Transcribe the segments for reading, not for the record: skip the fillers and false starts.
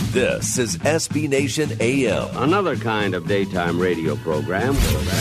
This is SB Nation AM. Another kind of daytime radio program.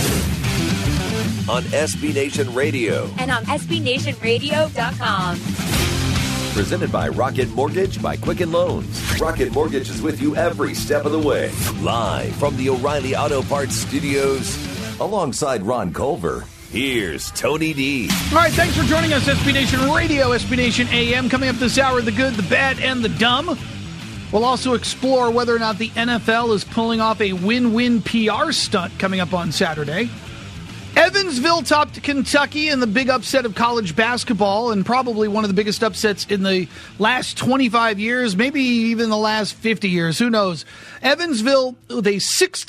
On SB Nation Radio. And on SBNationRadio.com. Presented by Rocket Mortgage by Quicken Loans. Rocket Mortgage is with you every step of the way. Live from the O'Reilly Auto Parts Studios. Alongside Ron Culver, here's Tony D. All right, thanks for joining us, SB Nation Radio, SB Nation AM. Coming up this hour, the good, the bad, and the dumb. We'll also explore whether or not the NFL is pulling off a win-win PR stunt coming up on Saturday. Evansville topped Kentucky in the big upset of college basketball, and probably one of the biggest upsets in the last 25 years, maybe even the last 50 years. Who knows? Evansville with a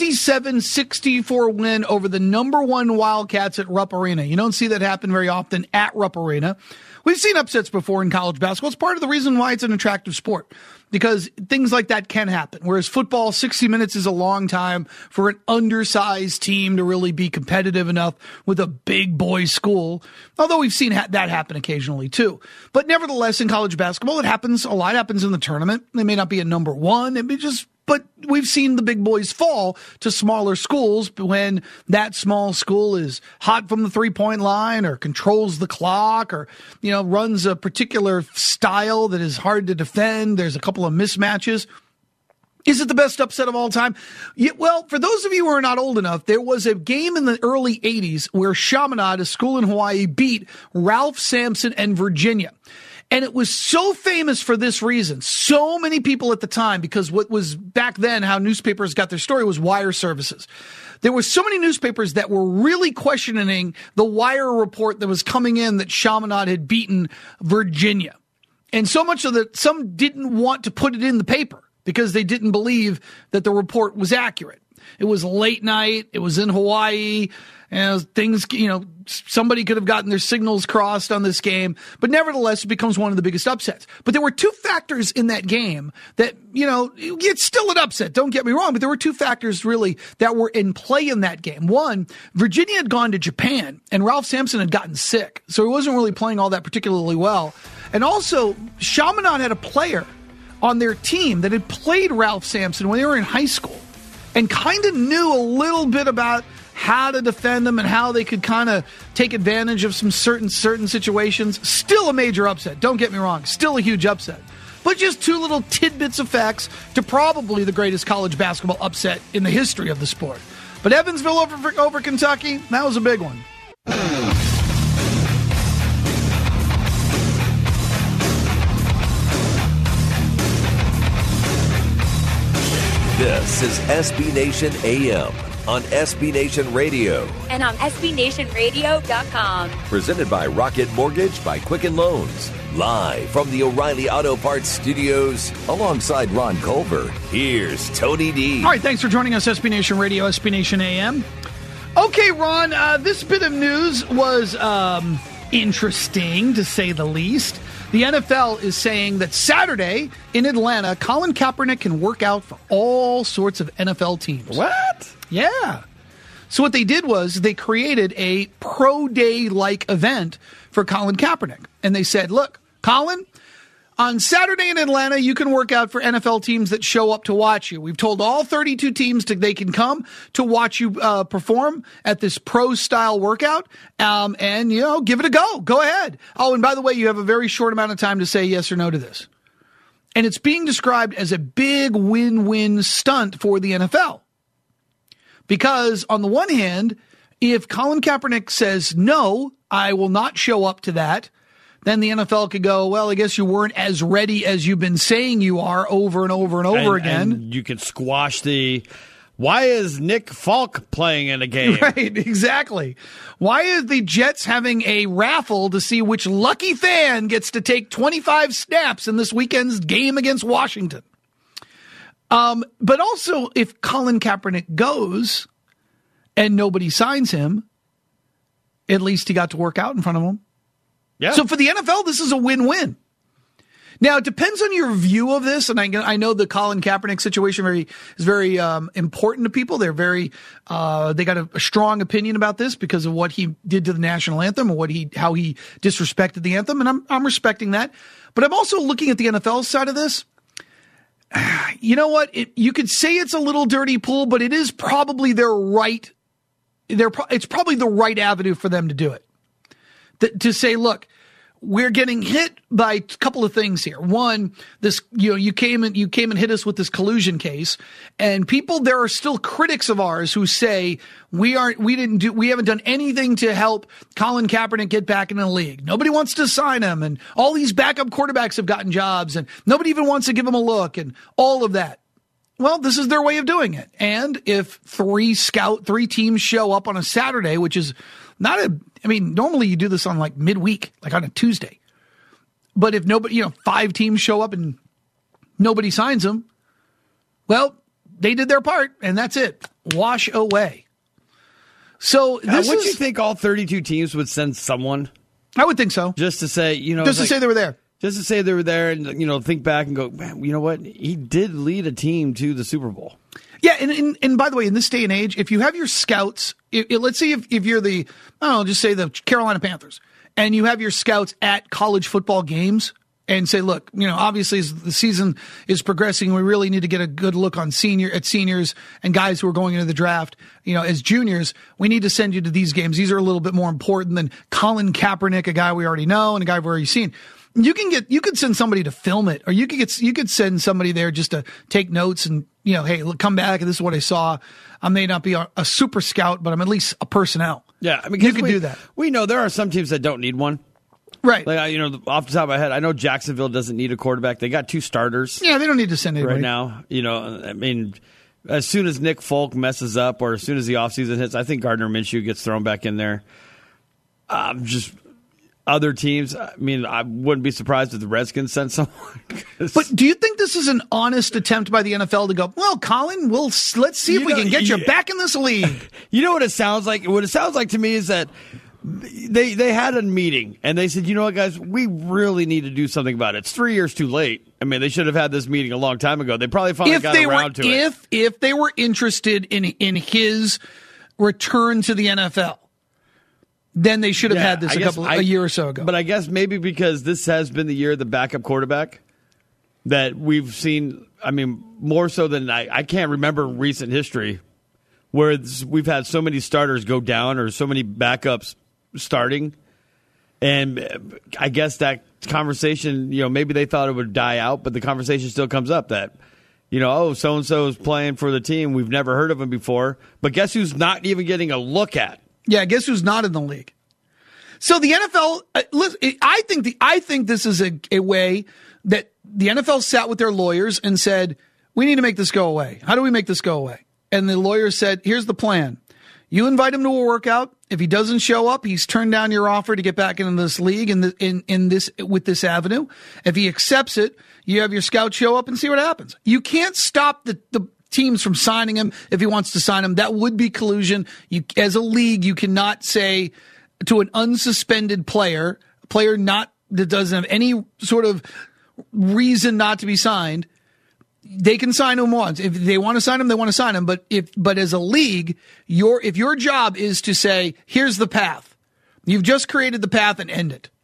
67-64 win over the number one Wildcats at Rupp Arena. You don't see that happen very often at Rupp Arena. We've seen upsets before in college basketball. It's part of the reason why it's an attractive sport, because things like that can happen. Whereas football, 60 minutes is a long time for an undersized team to really be competitive enough with a big boy school. Although we've seen that happen occasionally too. But nevertheless, in college basketball, it happens. A lot happens in the tournament. They may not be a number one. But we've seen the big boys fall to smaller schools when that small school is hot from the three-point line or controls the clock or, runs a particular style that is hard to defend. There's a couple of mismatches. Is it the best upset of all time? Yeah, well, for those of you who are not old enough, there was a game in the early 80s where Chaminade, a school in Hawaii, beat Ralph Sampson and Virginia. And it was so famous for this reason. So many people at the time, because what was back then how newspapers got their story was wire services. There were so many newspapers that were really questioning the wire report that was coming in that Chaminade had beaten Virginia. And so much so that some didn't want to put it in the paper because they didn't believe that the report was accurate. It was late night. It was in Hawaii. And things, somebody could have gotten their signals crossed on this game. But nevertheless, it becomes one of the biggest upsets. But there were two factors in that game that, it's still an upset. Don't get me wrong. But there were two factors really that were in play in that game. One, Virginia had gone to Japan and Ralph Sampson had gotten sick. So he wasn't really playing all that particularly well. And also, Chaminade had a player on their team that had played Ralph Sampson when they were in high school and kind of knew a little bit about how to defend them and how they could kind of take advantage of some certain situations. Still a major upset. Don't get me wrong. Still a huge upset. But just two little tidbits of facts to probably the greatest college basketball upset in the history of the sport. But Evansville over Kentucky, that was a big one. This is SB Nation AM. On SB Nation Radio. And on SBNationRadio.com. Presented by Rocket Mortgage by Quicken Loans. Live from the O'Reilly Auto Parts Studios. Alongside Ron Culver, here's Tony D. All right, thanks for joining us, SB Nation Radio, SB Nation AM. Okay, Ron, this bit of news was interesting, to say the least. The NFL is saying that Saturday in Atlanta, Colin Kaepernick can work out for all sorts of NFL teams. What? Yeah. So what they did was they created a pro day-like event for Colin Kaepernick. And they said, look, Colin, on Saturday in Atlanta, you can work out for NFL teams that show up to watch you. We've told all 32 teams they can come to watch you perform at this pro-style workout. And, give it a go. Go ahead. Oh, and by the way, you have a very short amount of time to say yes or no to this. And it's being described as a big win-win stunt for the NFL. Because on the one hand, if Colin Kaepernick says, no, I will not show up to that, then the NFL could go, well, I guess you weren't as ready as you've been saying you are over and over and over again. And you could squash why is Nick Falk playing in a game? Right, exactly. Why is the Jets having a raffle to see which lucky fan gets to take 25 snaps in this weekend's game against Washington? But also, if Colin Kaepernick goes and nobody signs him, at least he got to work out in front of him. Yeah. So for the NFL, this is a win-win. Now, it depends on your view of this, and I know the Colin Kaepernick situation is very important to people. They're they got a strong opinion about this because of what he did to the national anthem and how he disrespected the anthem, and I'm respecting that. But I'm also looking at the NFL side of this. you know what? You could say it's a little dirty pool, but it is probably their right. It's probably the right avenue for them to do it. To say, look, we're getting hit by a couple of things here. One, this, you came and hit us with this collusion case, and there are still critics of ours who say we haven't done anything to help Colin Kaepernick get back in the league. Nobody wants to sign him, and all these backup quarterbacks have gotten jobs, and nobody even wants to give him a look, and all of that. Well, this is their way of doing it. And if three teams show up on a Saturday, which is normally you do this on like midweek, like on a Tuesday. But if nobody, 5 teams show up and nobody signs them, well, they did their part and that's it. Wash away. So would you think all 32 teams would send someone? I would think so. Just to say, just to say they were there. Just to say they were there and, think back and go, man, you know what? He did lead a team to the Super Bowl. Yeah, and by the way, in this day and age, if you have your scouts, let's say if you're just say the Carolina Panthers, and you have your scouts at college football games and say, look, obviously as the season is progressing, we really need to get a good look on seniors and guys who are going into the draft, as juniors, we need to send you to these games. These are a little bit more important than Colin Kaepernick, a guy we already know and a guy we've already seen. You could send somebody to film it, or you could send somebody there just to take notes and, hey, look, come back and this is what I saw. I may not be a super scout, but I'm at least a personnel. Yeah, I mean, you can do that. We know there are some teams that don't need one. Right. Like, off the top of my head, I know Jacksonville doesn't need a quarterback. They got 2 starters. Yeah, they don't need to send anybody. Right now. I mean, as soon as Nick Folk messes up or as soon as the offseason hits, I think Gardner Minshew gets thrown back in there. Other teams, I mean, I wouldn't be surprised if the Redskins sent someone. But do you think this is an honest attempt by the NFL to go, well, Colin, let's see if we can get you back in this league? You know what it sounds like? What it sounds like to me is that they had a meeting and they said, you know what, guys, we really need to do something about it. It's 3 years too late. I mean, they should have had this meeting a long time ago. They probably finally got around to it. If they were interested in his return to the NFL, then they should have had this a year or so ago. But I guess maybe because this has been the year of the backup quarterback that we've seen, I mean, more so than I can't remember recent history where we've had so many starters go down or so many backups starting. And I guess that conversation, maybe they thought it would die out, but the conversation still comes up that, so-and-so is playing for the team. We've never heard of him before. But guess who's not even getting a look at? Yeah, guess who's not in the league? So the NFL, I think this is a way that the NFL sat with their lawyers and said, we need to make this go away. How do we make this go away? And the lawyers said, here's the plan. You invite him to a workout. If he doesn't show up, he's turned down your offer to get back into this league with this avenue. If he accepts it, you have your scout show up and see what happens. You can't stop the teams from signing him if he wants to sign him. That would be collusion. As a league, you cannot say to an unsuspended player that doesn't have any sort of reason not to be signed, they can sign him once. If they want to sign him, they want to sign him. But as a league, if your job is to say, here's the path, you've just created the path and end it.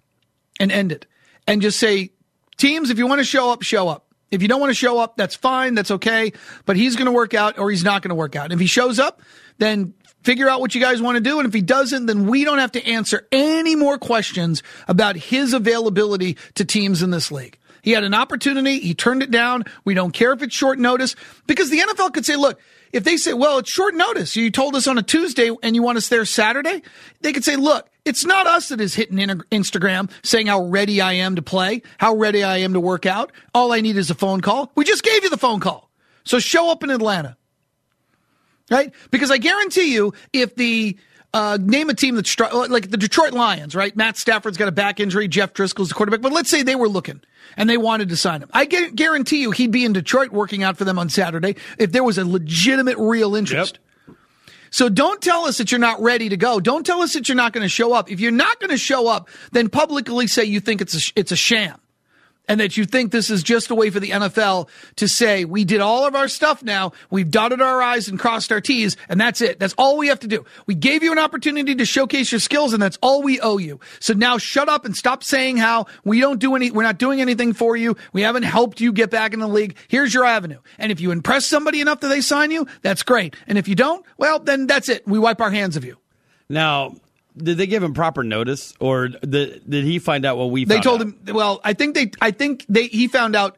And just say, teams, if you want to show up, show up. If you don't want to show up, that's fine. That's okay. But he's going to work out or he's not going to work out. And if he shows up, then figure out what you guys want to do. And if he doesn't, then we don't have to answer any more questions about his availability to teams in this league. He had an opportunity. He turned it down. We don't care if it's short notice because the NFL could say, look, if they say, well, it's short notice. You told us on a Tuesday and you want us there Saturday. They could say, look, it's not us that is hitting Instagram saying how ready I am to play, how ready I am to work out. All I need is a phone call. We just gave you the phone call. So show up in Atlanta. Right? Because I guarantee you, if the name a team that's like the Detroit Lions, right? Matt Stafford's got a back injury. Jeff Driscoll's the quarterback. But let's say they were looking and they wanted to sign him. I guarantee you he'd be in Detroit working out for them on Saturday if there was a legitimate, real interest. Yep. So don't tell us that you're not ready to go. Don't tell us that you're not going to show up. If you're not going to show up, then publicly say you think it's a sham. and that you think this is just a way for the NFL to say, we did all of our stuff now, we've dotted our I's and crossed our T's, and that's it. That's all we have to do. We gave you an opportunity to showcase your skills, and that's all we owe you. So now shut up and stop saying how we're not doing anything for you. We haven't helped you get back in the league. Here's your avenue. And if you impress somebody enough that they sign you, that's great. And if you don't, well, then that's it. We wipe our hands of you. Now, did they give him proper notice, or did he find out what we found out? They told him, well, I think he found out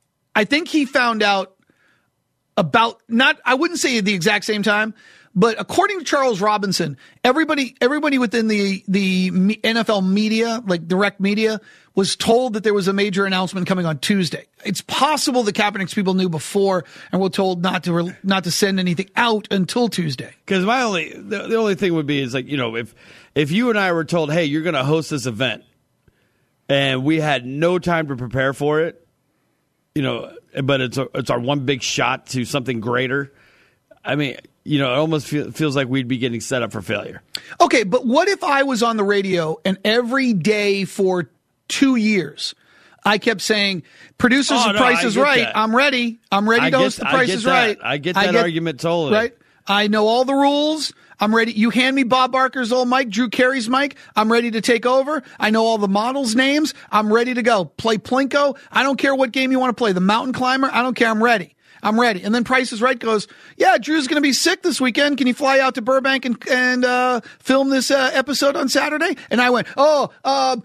about, not, I wouldn't say the exact same time, but according to Charles Robinson, everybody within the NFL media, like direct media, was told that there was a major announcement coming on Tuesday. It's possible the Kaepernick's people knew before and were told not to send anything out until Tuesday. Because the only thing would be is, like, you know, if you and I were told, hey, you're going to host this event, and we had no time to prepare for it, you know, but it's our one big shot to something greater. I mean, you know, it almost feels like we'd be getting set up for failure. Okay, but what if I was on the radio and every day for 2 years I kept saying, producers of Price is Right, that. I'm ready to host the Price is Right. I get that argument totally. Right? I know all the rules. I'm ready. You hand me Bob Barker's old mic, Drew Carey's mic. I'm ready to take over. I know all the models' names. I'm ready to go. Play Plinko. I don't care what game you want to play. The Mountain Climber. I don't care. I'm ready. And then Price is Right goes, yeah, Drew's going to be sick this weekend. Can you fly out to Burbank and film this episode on Saturday? And I went, I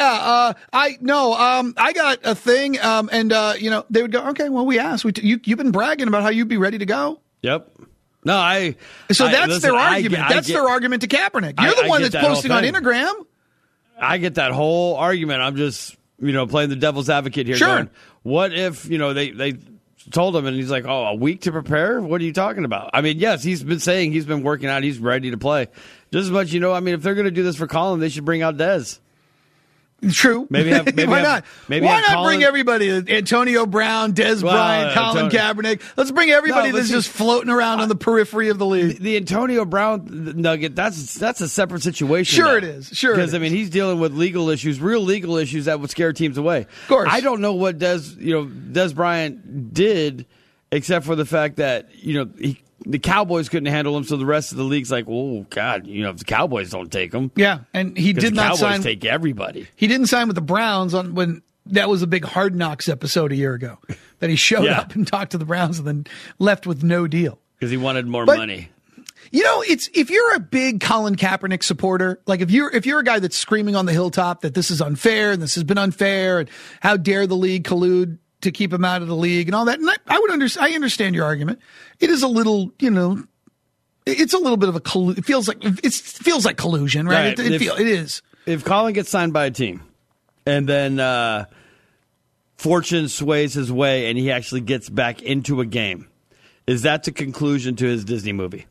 got a thing. They would go, okay, well, we asked. You've been bragging about how you'd be ready to go. Yep. No, that's their argument. That's their argument to Kaepernick. You're the one that's posting on Instagram. I get that whole argument. I'm just, playing the devil's advocate here. Sure. Going, what if, they told him and he's like, a week to prepare? What are you talking about? I mean, yes, he's been saying he's been working out. He's ready to play. Just as much, if they're going to do this for Colin, they should bring out Dez. True. Why not? Why not bring everybody? Antonio Brown, Dez Bryant, Colin Kaepernick. Let's bring everybody that's just floating around on the periphery of the league. The Antonio Brown nugget, that's a separate situation. Sure, it is. Because he's dealing with legal issues, real legal issues that would scare teams away. Of course. I don't know what Dez Bryant did, except for the fact that the Cowboys couldn't handle him, so the rest of the league's like, oh, God, if the Cowboys don't take him. Yeah, and he did not sign. Cowboys take everybody. He didn't sign with the Browns when that was a big Hard Knocks episode a year ago, that he showed up and talked to the Browns and then left with no deal. Because he wanted more money. If you're a big Colin Kaepernick supporter, like if you're a guy that's screaming on the hilltop that this is unfair and this has been unfair and how dare the league collude to keep him out of the league and all that. And I understand your argument. It is a little, it's a little bit of it feels like collusion, right? It is. If Colin gets signed by a team and then fortune sways his way and he actually gets back into a game, is that the conclusion to his Disney movie?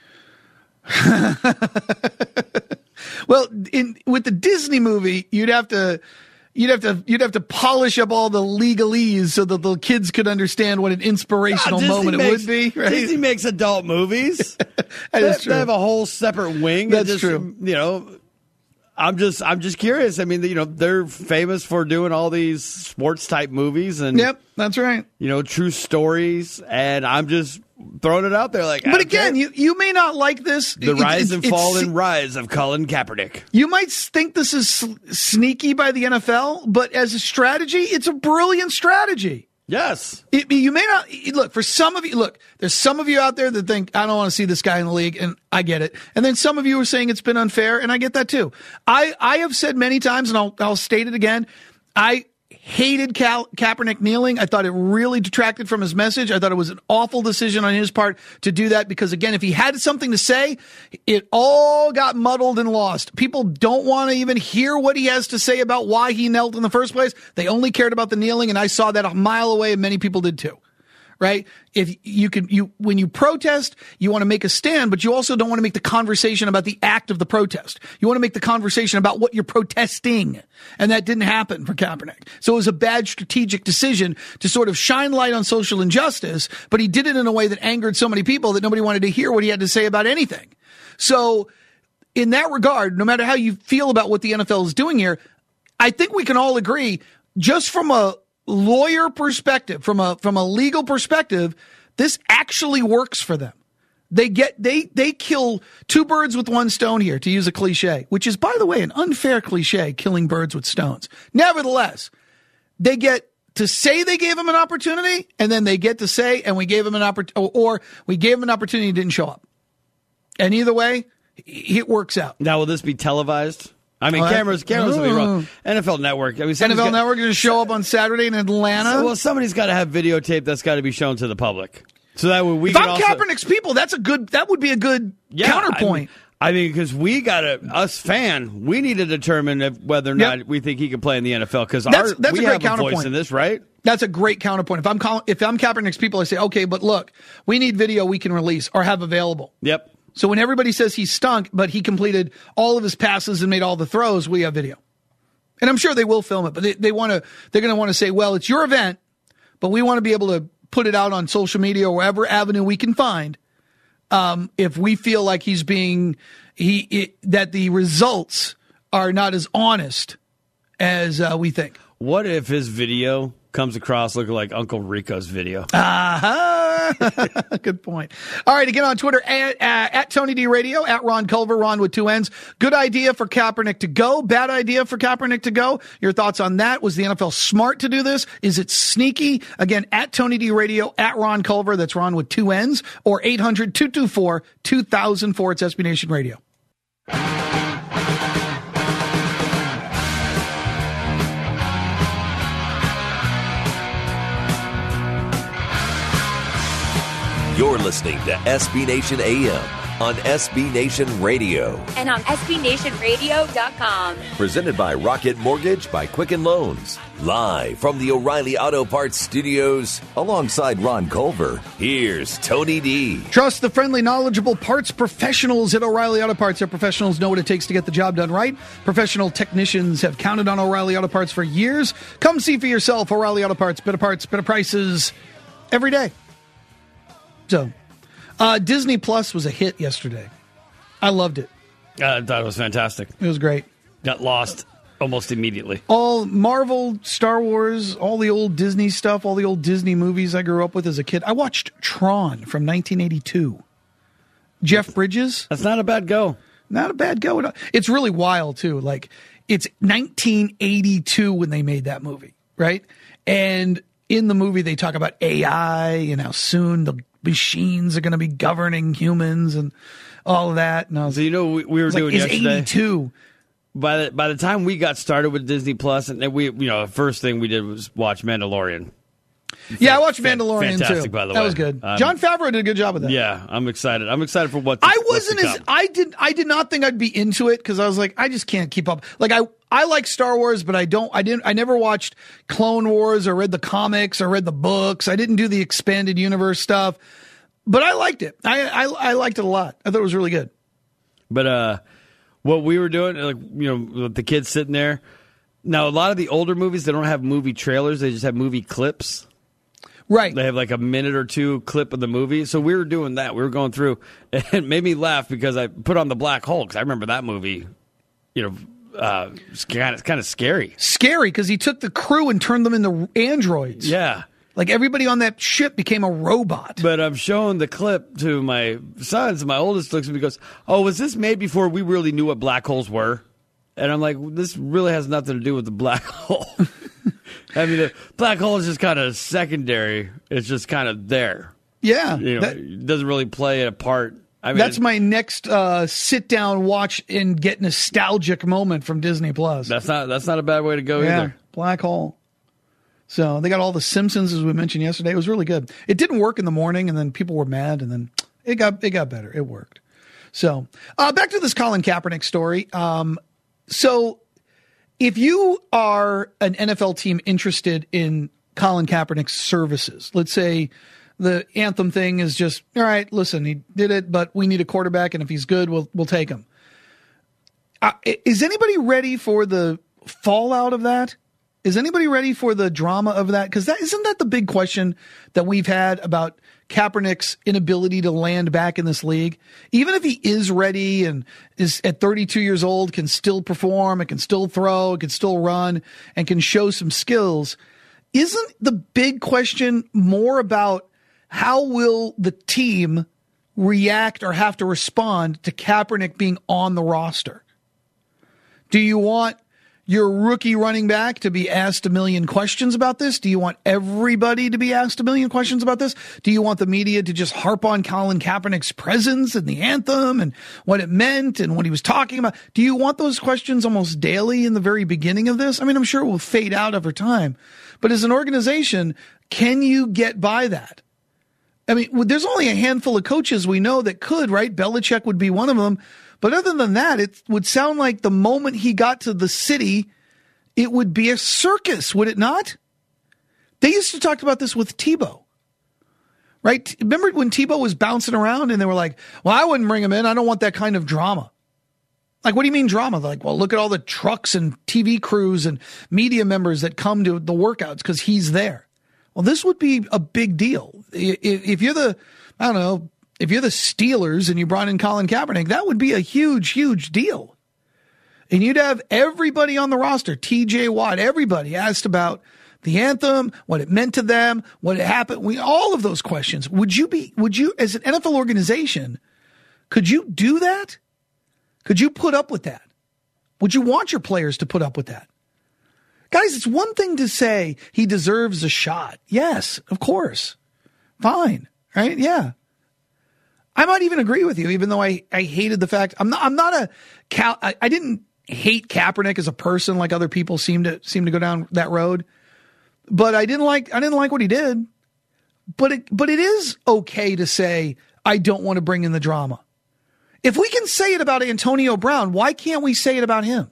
Well, with the Disney movie, you'd have to polish up all the legalese so that the kids could understand what an inspirational moment it would be. Right? Disney makes adult movies. That is true. They have a whole separate wing. That's true. I'm just curious. I mean, they're famous for doing all these sports type movies and yep, that's right. True stories, and I'm just throwing it out there. But again, you may not like this. The rise and fall and rise of Colin Kaepernick. You might think this is sneaky by the NFL, but as a strategy, it's a brilliant strategy. Yes. You may not look for some of you. Look, there's some of you out there that think I don't want to see this guy in the league, and I get it. And then some of you are saying it's been unfair, and I get that too. I have said many times, and I'll state it again. I hated Kaepernick kneeling. I thought it really detracted from his message. I thought it was an awful decision on his part to do that because, again, if he had something to say, it all got muddled and lost. People don't want to even hear what he has to say about why he knelt in the first place. They only cared about the kneeling, and I saw that a mile away, and many people did too. Right? If when you protest, you want to make a stand, but you also don't want to make the conversation about the act of the protest. You want to make the conversation about what you're protesting. And that didn't happen for Kaepernick. So it was a bad strategic decision to sort of shine light on social injustice, but he did it in a way that angered so many people that nobody wanted to hear what he had to say about anything. So in that regard, no matter how you feel about what the NFL is doing here, I think we can all agree just from a lawyer perspective, from a legal perspective, this actually works for them. They kill two birds with one stone here, to use a cliche, which is, by the way, an unfair cliche, killing birds with stones. Nevertheless, they get to say they gave him an opportunity, and then they get to say, and we gave him an opportunity, or we gave him an opportunity, he didn't show up. And either way, it works out. Now, will this be televised? I mean, cameras will be wrong. NFL Network. I mean, NFL Network going to show up on Saturday in Atlanta? Well, somebody's got to have videotape that's got to be shown to the public. So that way if I'm Kaepernick's people, that would be a good counterpoint. I mean, because we got to, us fan, we need to determine whether or not we think he can play in the NFL, because we have a voice in this, right? That's a great counterpoint. If I'm Kaepernick's people, I say, okay, but look, we need video we can release or have available. Yep. So when everybody says he stunk, but he completed all of his passes and made all the throws, we have video. And I'm sure they will film it, but they're going to want to say, well, it's your event, but we want to be able to put it out on social media or wherever avenue we can find. If we feel like he's that the results are not as honest as we think. What if his video comes across looking like Uncle Rico's video? Good point. All right, again on Twitter, at Tony D Radio, at Ron Culver, Ron with two N's. Good idea for Kaepernick to go. Bad idea for Kaepernick to go. Your thoughts on that? Was the NFL smart to do this? Is it sneaky? Again, at Tony D Radio, at Ron Culver, that's Ron with two N's, or 800-224-2004. It's SB Nation Radio. You're listening to SB Nation AM on SB Nation Radio. And on SBNationRadio.com. Presented by Rocket Mortgage by Quicken Loans. Live from the O'Reilly Auto Parts Studios alongside Ron Culver. Here's Tony D. Trust the friendly, knowledgeable parts professionals at O'Reilly Auto Parts. Their professionals know what it takes to get the job done right. Professional technicians have counted on O'Reilly Auto Parts for years. Come see for yourself. O'Reilly Auto Parts, better prices every day. So, Disney Plus was a hit yesterday. I loved it. I thought it was fantastic. It was great. Got lost almost immediately. All Marvel, Star Wars, all the old Disney stuff, all the old Disney movies I grew up with as a kid. I watched Tron from 1982. Jeff Bridges. That's not a bad go. Not a bad go at all. It's really wild, too. Like, it's 1982 when they made that movie, right? And in the movie, they talk about AI and how soon the machines are going to be governing humans and all of that. And I was, so, we were doing yesterday. 82. By the time we got started with Disney Plus, and we, the first thing we did was watch Mandalorian. Yeah, I watched Mandalorian fantastic, too. By the way, that was good. John Favreau did a good job with that. Yeah, I'm excited. I'm excited for what. I did not think I'd be into it because I was like, I just can't keep up. Like I like Star Wars, but I never watched Clone Wars or read the comics or read the books. I didn't do the expanded universe stuff, but I liked it. I liked it a lot. I thought it was really good. But what we were doing, with the kids sitting there. Now, a lot of the older movies, they don't have movie trailers. They just have movie clips. Right. They have like a minute or two clip of the movie. So we were doing that. We were going through. And it made me laugh because I put on the Black Hole because I remember that movie, it's kind of scary. Scary because he took the crew and turned them into androids. Yeah. Like everybody on that ship became a robot. But I'm showing the clip to my sons. My oldest looks at me and goes, "Oh, was this made before we really knew what black holes were?" And I'm like, this really has nothing to do with the black hole. I mean, the black hole is just kind of secondary. It's just kind of there. Yeah. It doesn't really play a part. I mean, that's my next sit-down, watch, and get nostalgic moment from Disney+. Plus. That's not a bad way to go either. Black hole. So they got all the Simpsons, as we mentioned yesterday. It was really good. It didn't work in the morning, and then people were mad, and then it got better. It worked. So back to this Colin Kaepernick story. So if you are an NFL team interested in Colin Kaepernick's services, let's say the anthem thing is just, all right, listen, he did it, but we need a quarterback, and if he's good, we'll take him. Is anybody ready for the fallout of that? Is anybody ready for the drama of that? Because isn't that the big question that we've had about Kaepernick's inability to land back in this league? Even if he is ready and is at 32 years old, can still perform, and can still throw, and can still run, and can show some skills, isn't the big question more about how will the team react or have to respond to Kaepernick being on the roster? Do you want your rookie running back to be asked a million questions about this? Do you want everybody to be asked a million questions about this? Do you want the media to just harp on Colin Kaepernick's presence and the anthem and what it meant and what he was talking about? Do you want those questions almost daily in the very beginning of this? I mean, I'm sure it will fade out over time. But as an organization, can you get by that? I mean, there's only a handful of coaches we know that could, right? Belichick would be one of them. But other than that, it would sound like the moment he got to the city, it would be a circus, would it not? They used to talk about this with Tebow, right? Remember when Tebow was bouncing around and they were like, well, I wouldn't bring him in. I don't want that kind of drama. Like, what do you mean drama? They're like, well, look at all the trucks and TV crews and media members that come to the workouts because he's there. Well, this would be a big deal. If you're the, I don't know, if you're the Steelers and you brought in Colin Kaepernick, that would be a huge, huge deal. And you'd have everybody on the roster, TJ Watt, everybody asked about the anthem, what it meant to them, what happened, all of those questions. Would you, as an NFL organization, could you do that? Could you put up with that? Would you want your players to put up with that? Guys, it's one thing to say he deserves a shot. Yes, of course. Fine. Right? Yeah. I might even agree with you, even though I hated the fact I didn't hate Kaepernick as a person like other people seem to go down that road. But I didn't like what he did. But it is okay to say I don't want to bring in the drama. If we can say it about Antonio Brown, why can't we say it about him?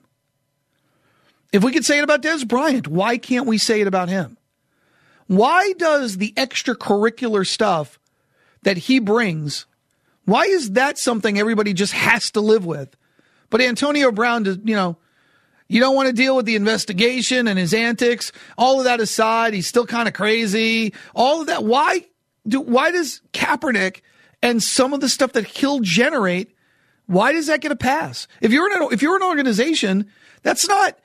If we could say it about Des Bryant, why can't we say it about him? Why does the extracurricular stuff that he brings, why is that something everybody just has to live with? But Antonio Brown, you don't want to deal with the investigation and his antics. All of that aside, he's still kind of crazy. All of that. Why does Kaepernick and some of the stuff that he'll generate, why does that get a pass? If you're an organization, that's not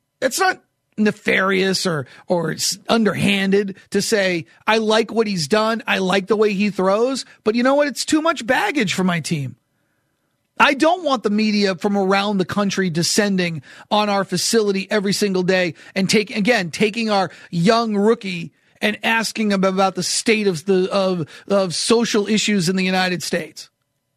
nefarious or underhanded to say, I like what he's done. I like the way he throws, but you know what? It's too much baggage for my team. I don't want the media from around the country descending on our facility every single day and taking our young rookie and asking him about the state of social issues in the United States.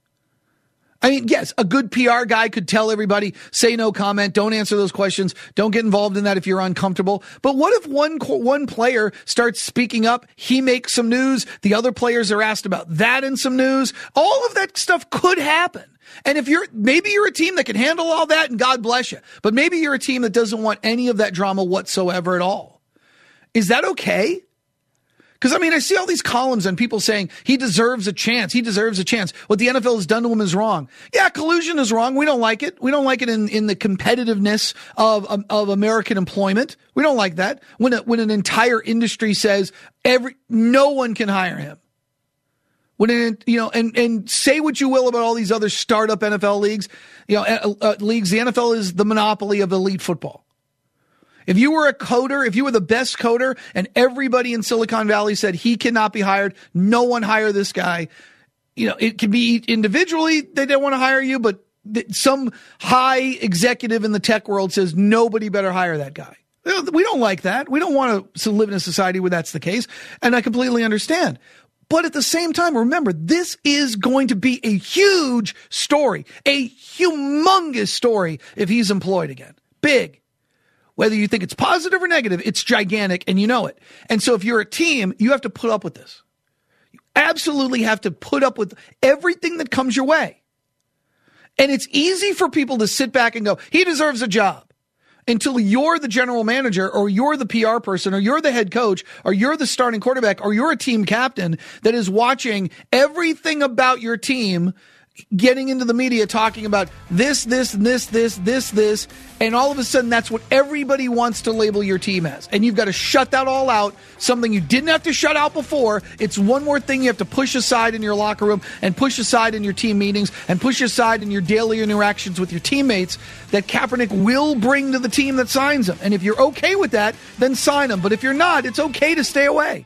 I mean, yes, a good PR guy could tell everybody, say no comment, don't answer those questions, don't get involved in that if you're uncomfortable. But what if one player starts speaking up, he makes some news, the other players are asked about that in some news? All of that stuff could happen. And if maybe you're a team that can handle all that, and God bless you, but maybe you're a team that doesn't want any of that drama whatsoever at all. Is that okay? Because, I mean, I see all these columns and people saying he deserves a chance. He deserves a chance. What the NFL has done to him is wrong. Yeah, collusion is wrong. We don't like it. We don't like it in the competitiveness of American employment. We don't like that. When an entire industry says no one can hire him. And say what you will about all these other startup NFL leagues. Leagues. The NFL is the monopoly of elite football. If you were a coder, if you were the best coder and everybody in Silicon Valley said he cannot be hired, no one hire this guy. It can be individually they don't want to hire you, but some high executive in the tech world says nobody better hire that guy. We don't like that. We don't want to live in a society where that's the case. And I completely understand. But at the same time, remember, this is going to be a huge story, a humongous story if he's employed again. Big. Whether you think it's positive or negative, it's gigantic, and you know it. And so if you're a team, you have to put up with this. You absolutely have to put up with everything that comes your way. And it's easy for people to sit back and go, he deserves a job, until you're the general manager or you're the PR person or you're the head coach or you're the starting quarterback or you're a team captain that is watching everything about your team getting into the media talking about this, and all of a sudden that's what everybody wants to label your team as. And you've got to shut that all out, something you didn't have to shut out before. It's one more thing you have to push aside in your locker room and push aside in your team meetings and push aside in your daily interactions with your teammates that Kaepernick will bring to the team that signs him. And if you're okay with that, then sign him. But if you're not, it's okay to stay away.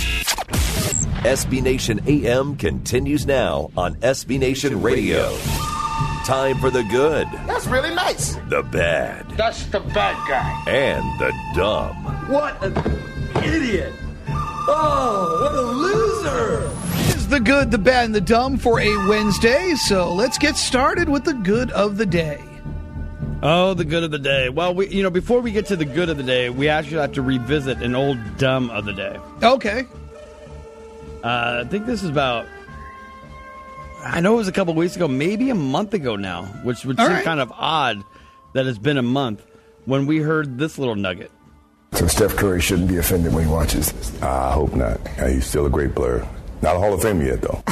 SB Nation AM continues now on SB Nation Radio. Time for the good. That's really nice. The bad. That's the bad guy. And the dumb. What an idiot. Oh, what a loser. It's the good, the bad, and the dumb for a Wednesday. So let's get started with the good of the day. Oh, the good of the day. Well, before we get to the good of the day, we actually have to revisit an old dumb of the day. Okay. I think this is about, I know it was a couple weeks ago, maybe a month ago now, which would seem kind of odd that it's been a month when we heard this little nugget. So Steph Curry shouldn't be offended when he watches this. I hope not. He's still a great player. Not a Hall of Famer yet, though.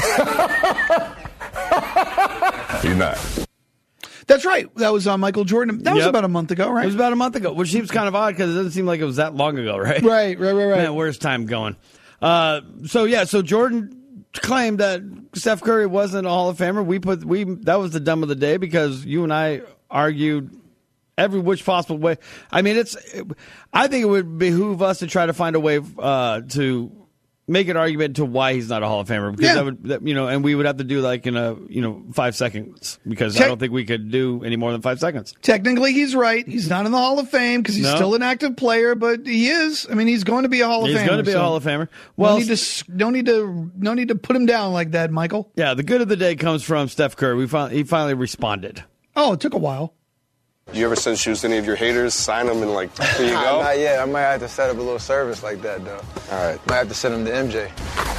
He's not. That's right. That was on Michael Jordan. That was about a month ago, right? It was about a month ago, which seems kind of odd because it doesn't seem like it was that long ago, right? Right. Man, where's time going? So Jordan claimed that Steph Curry wasn't a Hall of Famer. That was the dumb of the day because you and I argued every which possible way. I mean, I think it would behoove us to try to find a way to make an argument to why he's not a Hall of Famer because and we would have to do like in 5 seconds because I don't think we could do any more than 5 seconds. Technically, he's right. He's not in the Hall of Fame because he's still an active player, but he is. I mean, he's going to be a Hall of Famer. He's going to be a Hall of Famer. Well, no need to put him down like that, Michael. Yeah, the good of the day comes from Steph Curry. He finally responded. Oh, it took a while. You ever send shoes to any of your haters, sign them, and here you go? Not yet. I might have to set up a little service like that, though. All right. Might have to send them to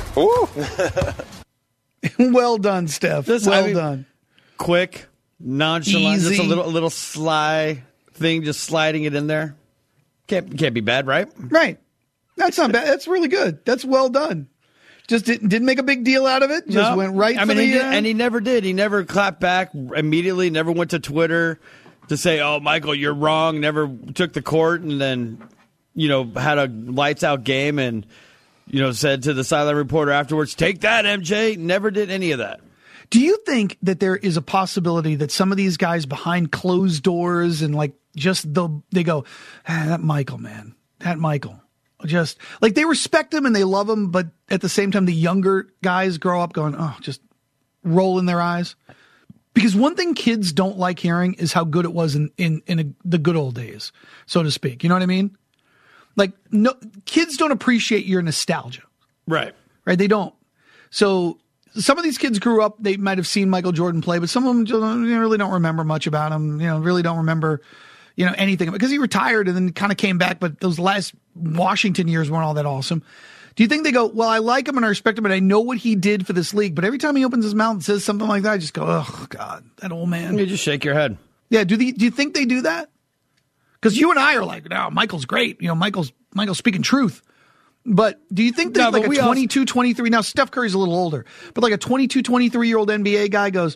MJ. Woo! Well done, Steph. Done. Quick, nonchalant, easy. Just a little sly thing, just sliding it in there. Can't be bad, right? Right. That's not bad. That's really good. That's well done. Just didn't make a big deal out of it. Just went right for the... And he never did. He never clapped back immediately, never went to Twitter to say, oh, Michael, you're wrong, never took the court and then, had a lights-out game and, said to the sideline reporter afterwards, take that, MJ. Never did any of that. Do you think that there is a possibility that some of these guys behind closed doors and, they go, that Michael, man, that Michael. Just, they respect him and they love him, but at the same time, the younger guys grow up going, just rolling their eyes? Because one thing kids don't like hearing is how good it was in the good old days, so to speak. You know what I mean? No, kids don't appreciate your nostalgia. Right. They don't. So some of these kids grew up, they might have seen Michael Jordan play, but some of them really don't remember much about him, really don't remember, anything. Because he retired and then kind of came back, but those last Washington years weren't all that awesome. Do you think they go, well, I like him and I respect him and I know what he did for this league, but every time he opens his mouth and says something like that, I just go, oh, God, that old man. You just shake your head. Yeah, do you think they do that? Because you and I are like, no, Michael's great. Michael's speaking truth. But do you think that a 22, 23, now Steph Curry's a little older, but like a 22, 23-year-old NBA guy goes,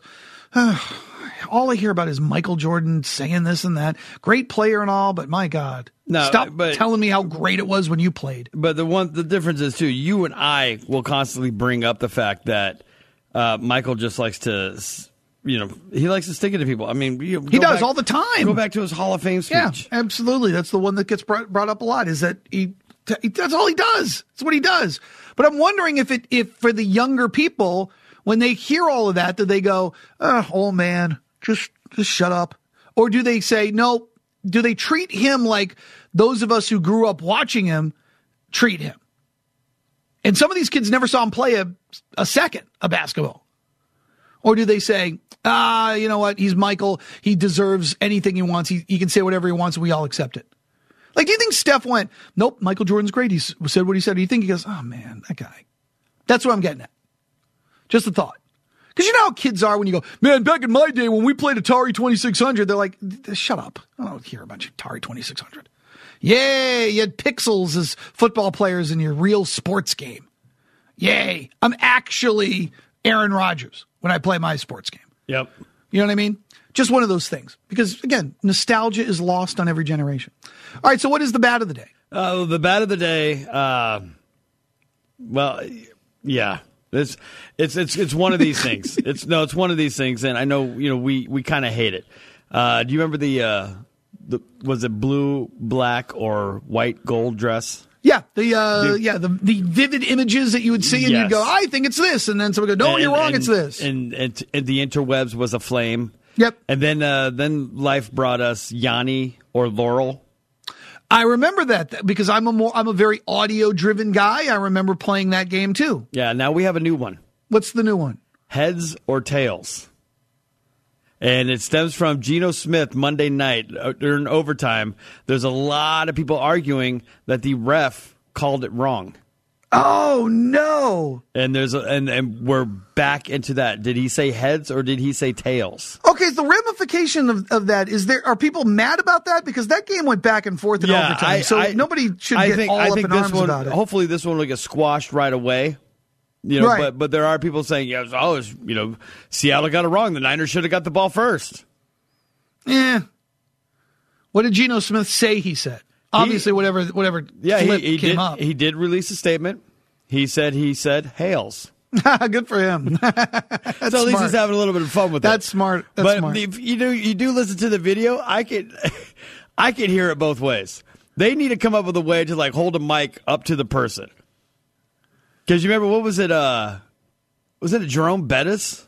all I hear about is Michael Jordan saying this and that. Great player and all, but my God. No, stop telling me how great it was when you played. But the difference is, too, you and I will constantly bring up the fact that Michael just likes to, he likes to stick it to people. I mean, he does all the time. Go back to his Hall of Fame speech. Yeah, absolutely. That's the one that gets brought up a lot, is that that's all he does. That's what he does. But I'm wondering if for the younger people, when they hear all of that, do they go, old man, just shut up? Or do they say, no, do they treat him like those of us who grew up watching him treat him? And some of these kids never saw him play a second of basketball. Or do they say, you know what, he's Michael, he deserves anything he wants, he can say whatever he wants, and we all accept it? Do you think Steph went, nope, Michael Jordan's great, he said what he said? Do you think he goes, oh man, that guy? That's what I'm getting at. Just a thought. Because you know how kids are when you go, man, back in my day when we played Atari 2600, they're like, shut up. I don't hear about Atari 2600. Yay, you had pixels as football players in your real sports game. Yay, I'm actually Aaron Rodgers when I play my sports game. Yep. You know what I mean? Just one of those things. Because, again, nostalgia is lost on every generation. All right, so what is the bad of the day? The bad of the day, well, yeah. It's one of these things. It's one of these things, and I know, we kind of hate it. Do you remember the was it blue, black, or white gold dress? Yeah, the vivid images that you would see, and you'd go, I think it's this, and then someone would go, no, you're wrong, it's this. And the interwebs was aflame. Yep. And then life brought us Yanni or Laurel. I remember that because I'm a very audio driven guy. I remember playing that game too. Yeah. Now we have a new one. What's the new one? Heads or tails. And it stems from Geno Smith Monday night during overtime. There's a lot of people arguing that the ref called it wrong. Oh no! And and we're back into that. Did he say heads or did he say tails? Okay, the ramification of that is are people mad about that? Because that game went back and forth in overtime, so nobody should get all up in arms about it. Hopefully, this one will get squashed right away. Right. But there are people saying, Seattle got it wrong. The Niners should have got the ball first. Yeah. What did Geno Smith say? He said. Obviously, whatever he came did, up. He did release a statement. He said hails. Good for him. So at least he's having a little bit of fun with That's it. Smart. But smart. If you do listen to the video, I could hear it both ways. They need to come up with a way to hold a mic up to the person. Because you remember, what was it? Was it Jerome Bettis?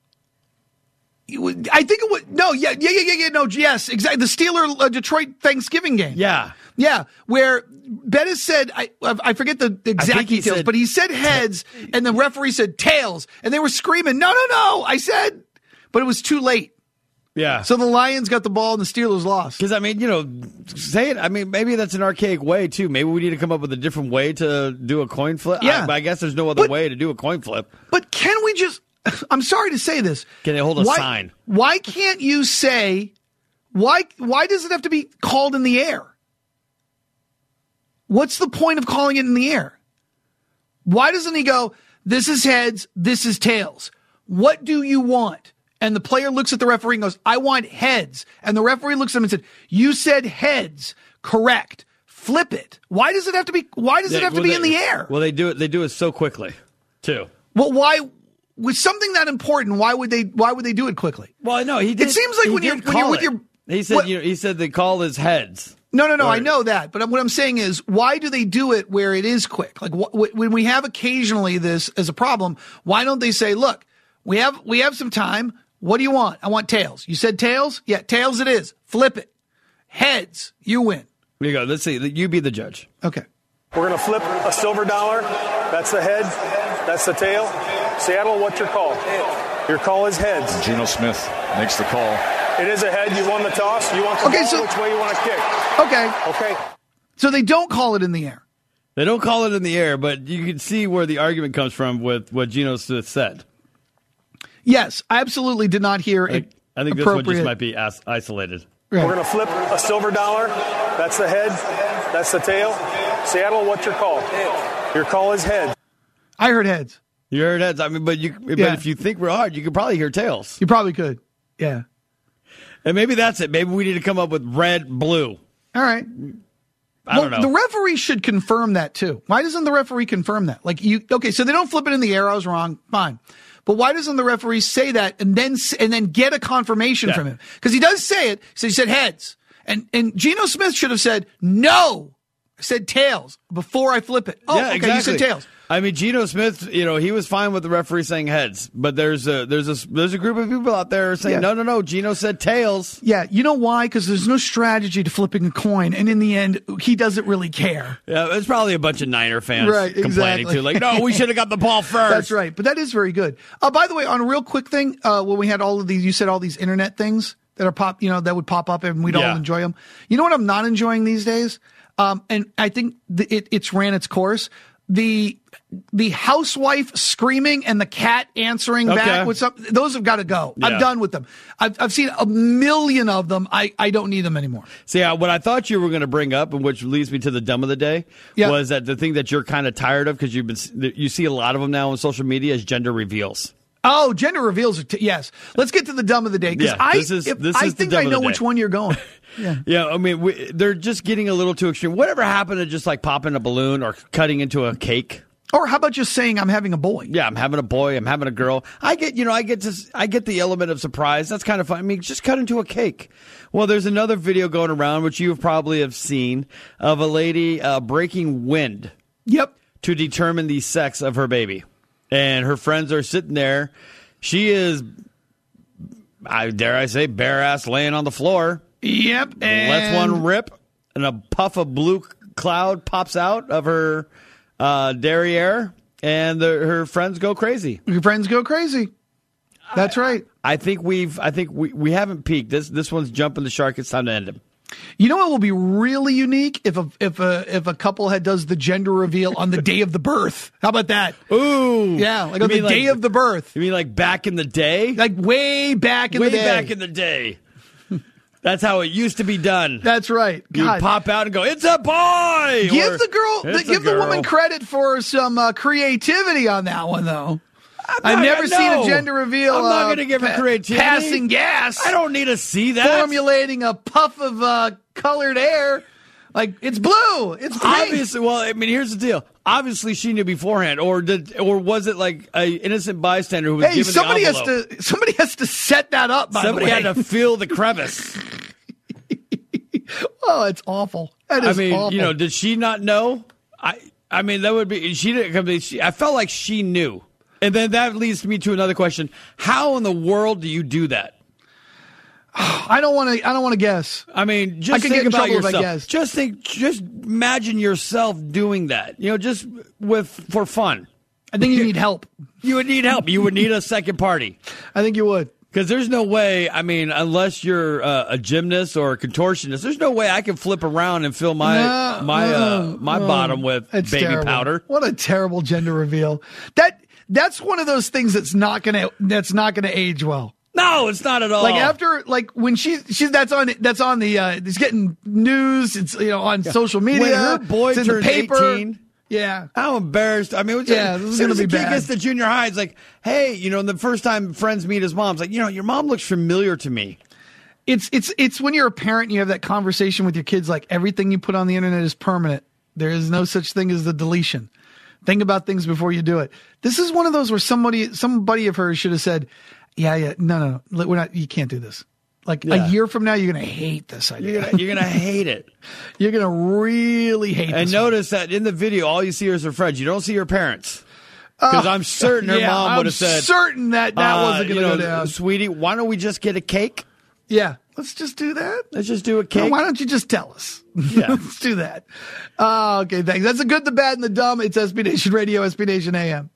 I think it was yes, exactly. The Steeler Detroit Thanksgiving game. Yeah, where Bettis said, I forget the exact details, but he said heads, and the referee said tails, and they were screaming, no, I said, but it was too late. Yeah. So the Lions got the ball and the Steelers lost. Because, say it. Maybe that's an archaic way, too. Maybe we need to come up with a different way to do a coin flip. Yeah. I guess there's no other way to do a coin flip. But can we just, I'm sorry to say this. Can they hold a sign? Why can't you say, why does it have to be called in the air? What's the point of calling it in the air? Why doesn't he go, this is heads, this is tails? What do you want? And the player looks at the referee and goes, I want heads. And the referee looks at him and said, you said heads. Correct. Flip it. Why does it have to be in the air? Well, they do it so quickly, too. Well, why with something that important, why would they do it quickly? Well, no, he did. It seems like when you're with your he said the call is heads. No, I know that. But what I'm saying is, why do they do it where it is quick? Like when we have occasionally this as a problem, why don't they say, look, we have some time. What do you want? I want tails. You said tails? Yeah, tails it is. Flip it. Heads, you win. Here you go. Let's see. You be the judge. Okay. We're going to flip a silver dollar. That's the head. That's the tail. Seattle, what's your call? Your call is heads. Geno Smith makes the call. It is a head. You won the toss. You want the ball. Which way you want to kick? Okay. So they don't call it in the air. They don't call it in the air, but you can see where the argument comes from with what Geno Smith said. Yes, I absolutely did not hear it. I think this one just might be isolated. Right. We're going to flip a silver dollar. That's the head. That's the tail. Seattle, what's your call? Your call is head. I heard heads. You heard heads. But if you think real hard, you could probably hear tails. You probably could. Yeah. And maybe that's it. Maybe we need to come up with red, blue. All right. I don't know. The referee should confirm that too. Why doesn't the referee confirm that? Okay, so they don't flip it in the air. I was wrong. Fine. But why doesn't the referee say that and then get a confirmation from him? Because he does say it. So he said heads. And Geno Smith should have said, no, I said tails before I flip it. Oh, okay, exactly. You said tails. I mean, Geno Smith, he was fine with the referee saying heads, but there's a group of people out there saying, no, Geno said tails. Yeah, you know why? Because there's no strategy to flipping a coin, and in the end, he doesn't really care. Yeah, it's probably a bunch of Niner fans complaining too, like, no, we should have got the ball first. That's right, but that is very good. By the way, on a real quick thing, when we had all of these, you said all these internet things that are that would pop up, and we'd all enjoy them. You know what I'm not enjoying these days? And I think it's ran its course. The housewife screaming and the cat answering back with something, those have got to go. Yeah. I'm done with them. I've seen a million of them. I don't need them anymore. See, what I thought you were going to bring up, and which leads me to the dumb of the day, was that the thing that you're kind of tired of because you see a lot of them now on social media is gender reveals. Oh, gender reveals are yes. Let's get to the dumb of the day because I think I know which one you're going. Yeah. Yeah, I mean, they're just getting a little too extreme. Whatever happened to just like popping a balloon or cutting into a cake? Or how about just saying I'm having a boy? Yeah, I'm having a boy. I'm having a girl. I get the element of surprise. That's kind of fun. I mean, just cut into a cake. Well, there's another video going around, which you probably have seen, of a lady breaking wind. Yep. To determine the sex of her baby. And her friends are sitting there. She is, dare I say, bare ass laying on the floor. Yep. And lets one rip, and a puff of blue cloud pops out of her derriere, and her friends go crazy. Your friends go crazy. That's right. I think we haven't peaked. This one's jumping the shark. It's time to end him. You know what will be really unique if a couple does the gender reveal on the day of the birth? How about that? Ooh, yeah, like on the day of the birth. You mean like back in the day? Like way back in the day. Way back in the day. That's how it used to be done. That's right. You pop out and go, "It's a boy." Give the woman credit for some creativity on that one, though. I've never seen a gender reveal. I'm not going to give her creativity. Passing gas. I don't need to see that. Formulating a puff of colored air. Like, it's blue. It's pink. Obviously, well, I mean, here's the deal. Obviously, she knew beforehand, or was it like an innocent bystander who was given the envelope? Somebody has to set that up. Somebody had to fill the crevice. Oh, it's awful. That is awful. You know, did she not know? I mean, that would be. She didn't. I felt like she knew, and then that leads me to another question: how in the world do you do that? I don't want to guess. I mean, just think about yourself. Just imagine yourself doing that. You know, just for fun. I think you need help. You would need help. You would need a second party. I think you would. Because there's no way, I mean, unless you're a gymnast or a contortionist, there's no way I can flip around and fill my bottom with baby powder. What a terrible gender reveal. That's one of those things that's not gonna age well. No, it's not at all. Like after, like when that's on the it's getting news. It's on social media. When her boy turns in the paper. 18. Yeah. How embarrassed. I mean, this is going to be bad. Kid gets to junior high, it's like, hey, the first time friends meet his mom, it's like, your mom looks familiar to me. It's when you're a parent and you have that conversation with your kids, like everything you put on the internet is permanent. There is no such thing as the deletion. Think about things before you do it. This is one of those where somebody of hers should have said, no, we're not, you can't do this. Like a year from now, you're going to hate this idea. You're going to hate it. You're going to really hate it. And notice that in the video, all you see is her friends. You don't see her parents. Because I'm certain her mom would have said. I'm certain that wasn't going to go down. Sweetie, why don't we just get a cake? Yeah. Let's just do that. Let's just do a cake. Why don't you just tell us? Yeah. Let's do that. Okay, thanks. That's the good, the bad, and the dumb. It's SB Nation Radio, SB Nation AM.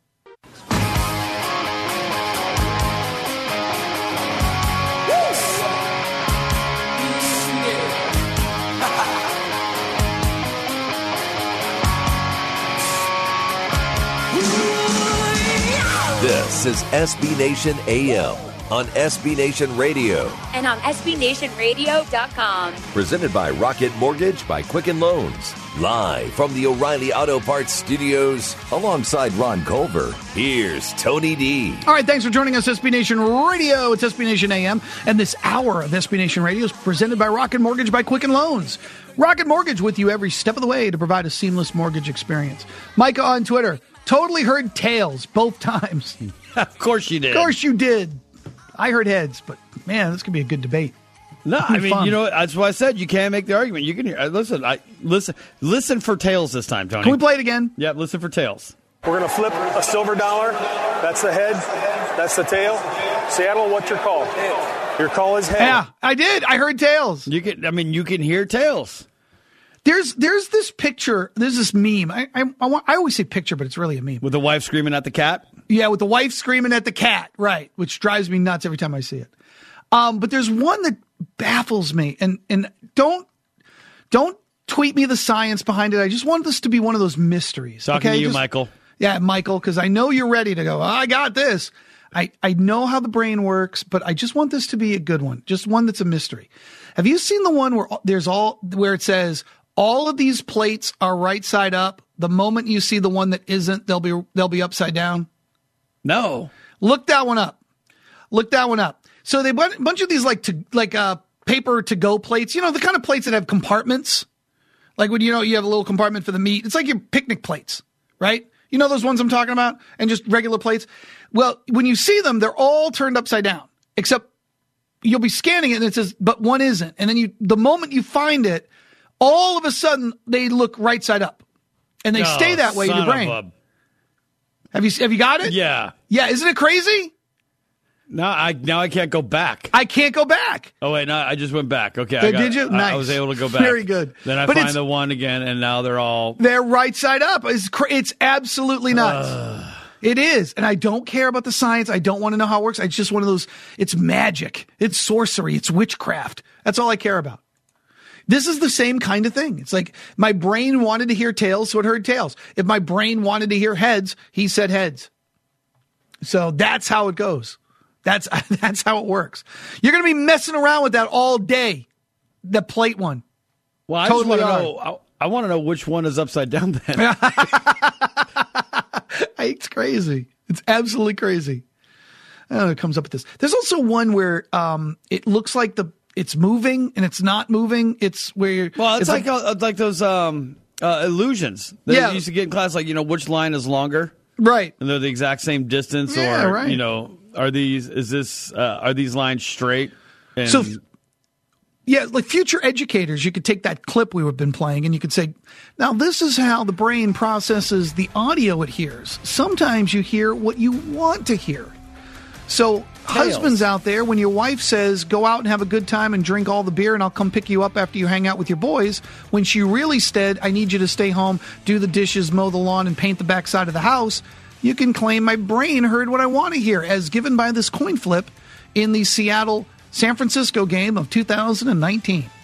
This is SB Nation AM on SB Nation Radio. And on SBNationRadio.com. Presented by Rocket Mortgage by Quicken Loans. Live from the O'Reilly Auto Parts Studios alongside Ron Culver. Here's Tony D. All right, thanks for joining us, SB Nation Radio. It's SB Nation AM. And this hour of SB Nation Radio is presented by Rocket Mortgage by Quicken Loans. Rocket Mortgage with you every step of the way to provide a seamless mortgage experience. Micah on Twitter. Totally heard tails both times. Of course you did. Of course you did. I heard heads, but man, this could be a good debate. No, I mean, that's why I said you can't make the argument. You can hear. Listen for tails this time, Tony. Can we play it again? Yeah, listen for tails. We're going to flip a silver dollar. That's the head. That's the tail. Seattle, what's your call? Your call is head. Yeah, I did. I heard tails. You can hear tails. There's this picture. There's this meme. I always say picture, but it's really a meme. With the wife screaming at the cat? Yeah, with the wife screaming at the cat, right, which drives me nuts every time I see it. But there's one that baffles me, and don't tweet me the science behind it. I just want this to be one of those mysteries. Talking to you, Michael. Yeah, Michael, because I know you're ready to go. I got this. I know how the brain works, but I just want this to be a good one, just one that's a mystery. Have you seen the one where it says all of these plates are right side up? The moment you see the one that isn't, they'll be upside down. No. Look that one up. So they bought a bunch of these paper to go plates. You know, the kind of plates that have compartments. Like when you have a little compartment for the meat. It's like your picnic plates, right? You know those ones I'm talking about? And just regular plates. Well, when you see them, they're all turned upside down. Except you'll be scanning it and it says, but one isn't. And then the moment you find it, all of a sudden they look right side up. And they stay that way in your brain. Have you got it? Yeah. Yeah, isn't it crazy? Now I can't go back. I can't go back. Oh, wait, no, I just went back. Okay. Did you? Nice. I was able to go back. Very good. Then I find the one again, and now they're right side up. It's absolutely nuts. It is. And I don't care about the science. I don't want to know how it works. It's just one of those, it's magic. It's sorcery. It's witchcraft. That's all I care about. This is the same kind of thing. It's like my brain wanted to hear tails, so it heard tails. If my brain wanted to hear heads, he said heads. So that's how it goes. That's how it works. You're going to be messing around with that all day. The plate one. Well, I totally just want to know. I want to know which one is upside down then. It's crazy. It's absolutely crazy. It comes up with this. There's also one where it looks like it's moving and it's not moving. It's where it's like those illusions that you used to get in class. Like which line is longer, right? And they're the exact same distance, right. Are these lines straight? And so, like future educators, you could take that clip we've been playing and you could say, now this is how the brain processes the audio it hears. Sometimes you hear what you want to hear. So husbands out there, when your wife says, go out and have a good time and drink all the beer and I'll come pick you up after you hang out with your boys, when she really said, I need you to stay home, do the dishes, mow the lawn, and paint the backside of the house, you can claim my brain heard what I want to hear, as given by this coin flip in the Seattle-San Francisco game of 2019.